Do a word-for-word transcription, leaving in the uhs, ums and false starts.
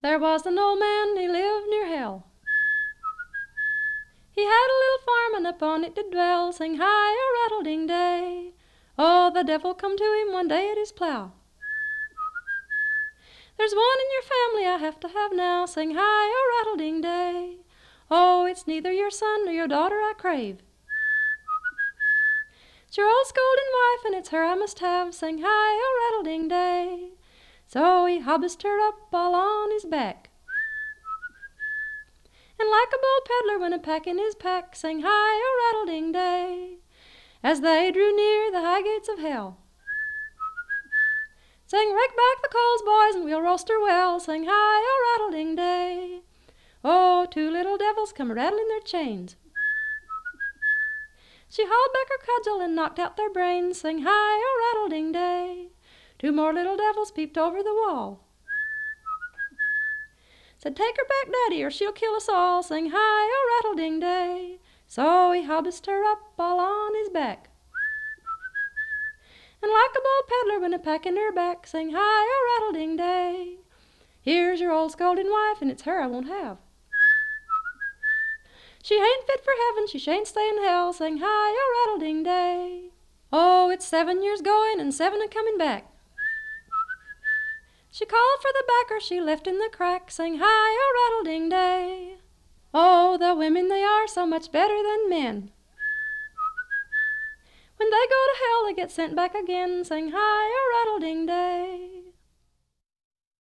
There was an old man, he lived near hell. He had a little farm, and upon it did dwell. Sing hi-o-rattle-ding-day. Oh, the devil come to him one day at his plow. There's one in your family I have to have now. Sing hi-o-rattle-ding-day. Oh, it's neither your son nor your daughter I crave. It's your old scolding wife, and it's her I must have. Sing hi-o-rattle-ding-day. So he hobbised her up all on his back. And like a bold peddler when a packing his pack, sang hi-o-rattle-ding-day, as they drew near the high gates of hell. Sang rake back the coals, boys, and we'll roast her well, sang hi-o-rattle-ding-day. Oh, two little devils come rattling their chains. She hauled back her cudgel and knocked out their brains, sang hi-o-rattle-ding-day. Two more little devils peeped over the wall. Said, take her back, Daddy, or she'll kill us all. Sing hi-o-rattle-ding-day. So he hobbised her up all on his back. And like a bold peddler when a packing her back, sing hi-o-rattle-ding-day. Here's your old scolding wife, and it's her I won't have. She ain't fit for heaven, she shan't stay in hell. Sing hi-o-rattle-ding-day. Oh, it's seven years going and seven a coming back. She called for the backer she left in the crack, sang hi-o-rattle-ding-day. Oh, the women, they are so much better than men. When they go to hell, they get sent back again, sang hi-o-rattle-ding-day.